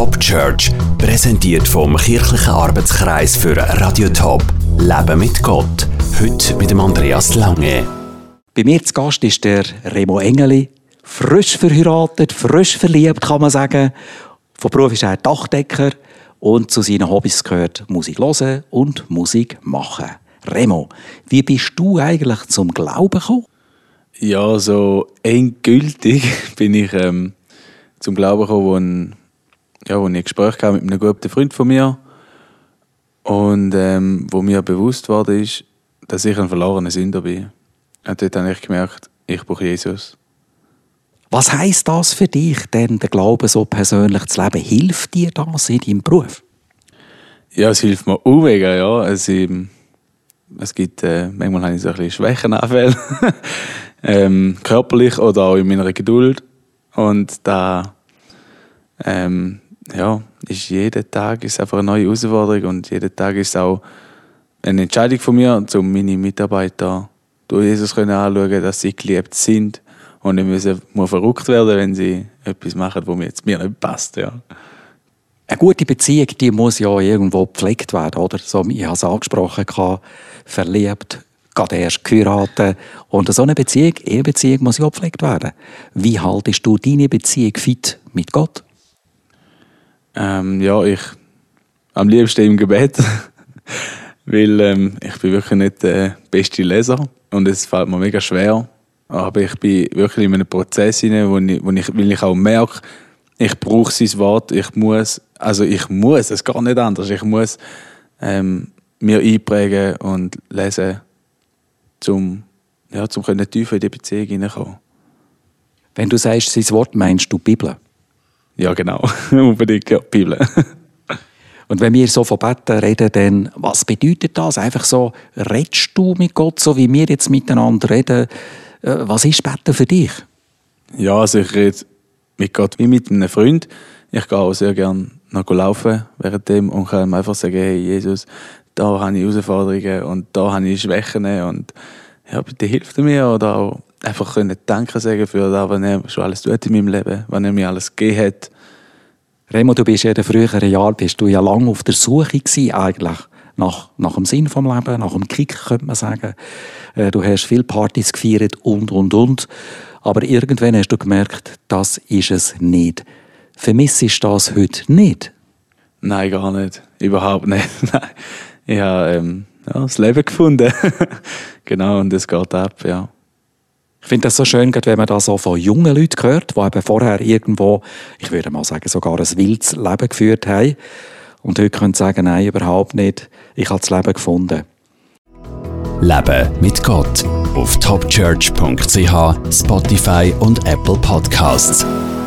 Top Church, präsentiert vom Kirchlichen Arbeitskreis für Radio Top. Leben mit Gott. Heute mit dem Andreas Lange. Bei mir zu Gast ist der Remo Engeli. Frisch verheiratet, frisch verliebt, kann man sagen. Von Beruf ist er Dachdecker und zu seinen Hobbys gehört Musik hören und Musik machen. Remo, wie bist du eigentlich zum Glauben gekommen? Ja, so endgültig bin ich zum Glauben gekommen, wo ich ein Gespräch hatte mit einem guten Freund von mir und wo mir bewusst wurde, ist, dass ich ein verlorener Sünder bin. Und dort habe ich gemerkt, ich brauche Jesus. Was heisst das für dich, denn den Glauben so persönlich zu leben? Hilft dir das in deinem Beruf? Ja, es hilft mir mega, ja. Es gibt, manchmal habe ich so ein bisschen Schwächenanfälle, körperlich oder auch in meiner Geduld. Und da ist jeden Tag ist einfach eine neue Herausforderung und jeden Tag ist auch eine Entscheidung von mir, um meine Mitarbeiter durch Jesus anschauen, dass sie geliebt sind und nicht müssen verrückt werden, wenn sie etwas machen, was mir nicht passt. Ja. Eine gute Beziehung, die muss ja irgendwo gepflegt werden, oder? So, ich habe es angesprochen, verliebt, gerade erst geheiratet. Und so eine Beziehung, Ehebeziehung, muss ja gepflegt werden. Wie haltest du deine Beziehung fit mit Gott? Ich am liebsten im Gebet, weil ich bin wirklich nicht der beste Leser und es fällt mir mega schwer. Aber ich bin wirklich in einem Prozess hinein, weil ich auch merke, ich brauche sein Wort, ich muss, es gar nicht anders, ich muss mir einprägen und lesen, um tiefer in die Beziehung hineinkommen. Wenn du sagst, sein Wort, meinst du die Bibel? Ja, genau. Unbedingt, ja, die Bibel. Und wenn wir so von Beten reden, dann was bedeutet das? Einfach so, redest du mit Gott, so wie wir jetzt miteinander reden? Was ist Beten für dich? Ja, also ich rede mit Gott wie mit einem Freund. Ich gehe auch sehr gerne noch laufen währenddem und kann ihm einfach sagen, hey Jesus, da habe ich Herausforderungen und da habe ich Schwächen und ja, bitte hilf mir. Oder auch einfach Danke sagen für das, was er schon alles tut in meinem Leben, was er mir alles gegeben hat. Remo, du bist ja in den früheren Jahren ja lange auf der Suche gewesen, eigentlich nach dem Sinn vom Leben, nach dem Kick, könnte man sagen. Du hast viele Partys gefeiert und. Aber irgendwann hast du gemerkt, das ist es nicht. Vermisst du das heute nicht? Nein, gar nicht. Überhaupt nicht. Nein. Ich habe das Leben gefunden. Genau, und es geht ab, ja. Ich finde das so schön, wenn man das so von jungen Leuten hört, die eben vorher irgendwo, ich würde mal sagen, sogar ein wildes Leben geführt haben. Und heute können sie sagen, nein, überhaupt nicht. Ich habe das Leben gefunden. Leben mit Gott auf topchurch.ch, Spotify und Apple Podcasts.